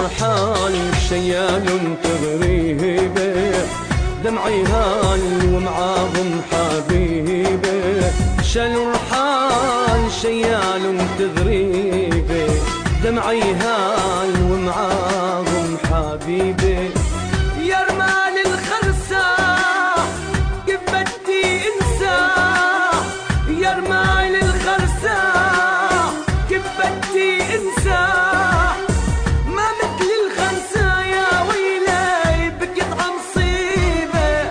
الرحال شيال تغريبه، دمعي هال ومعاهم حبيبه. شالوا الرحال شيال تغريبه، دمعي هال ومعاهم حبيبه. يا رمال الخرسة كيف بدي انساه، يا رمال الخرسة كيف بدي انساه. ما مثل الخرسة يا ويلي بقطع مصيبة.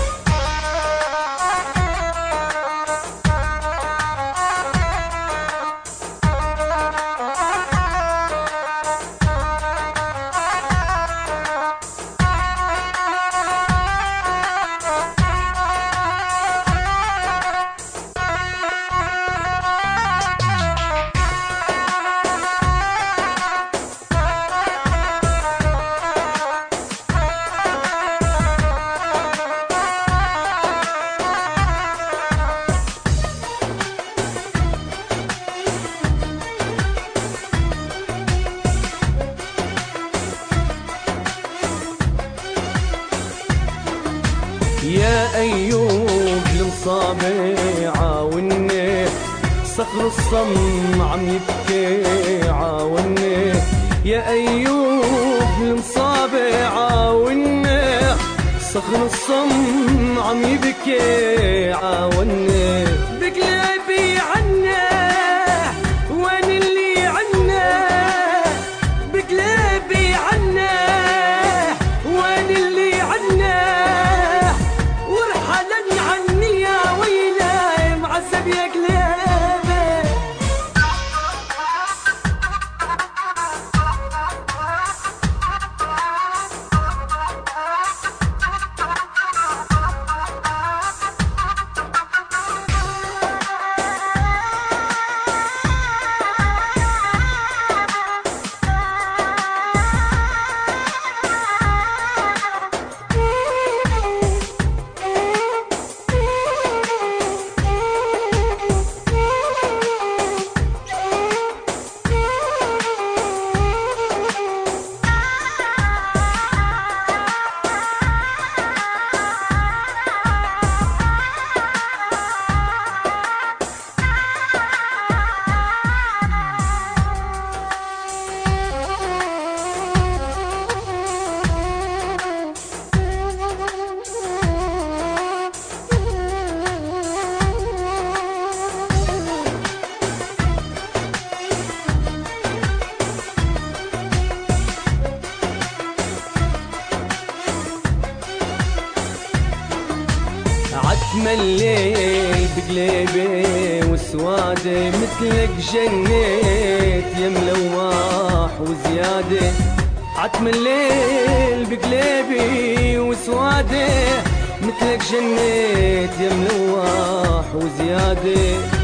يا أيوب المصابي عاوني، صخر الصم عم يبكي عاوني. يا أيوب المصابي عاوني، صخر الصم عم يبكي عاوني. بقلبي عنه وين اللي عنه، بقلبي عنه وين اللي عنه. عتمة الليل بقليبي وسوادة، مثلك جنيت يا ملواح وزيادة. عتمة الليل بقليبي وسوادة، مثلك جنيت يا ملواح وزيادة.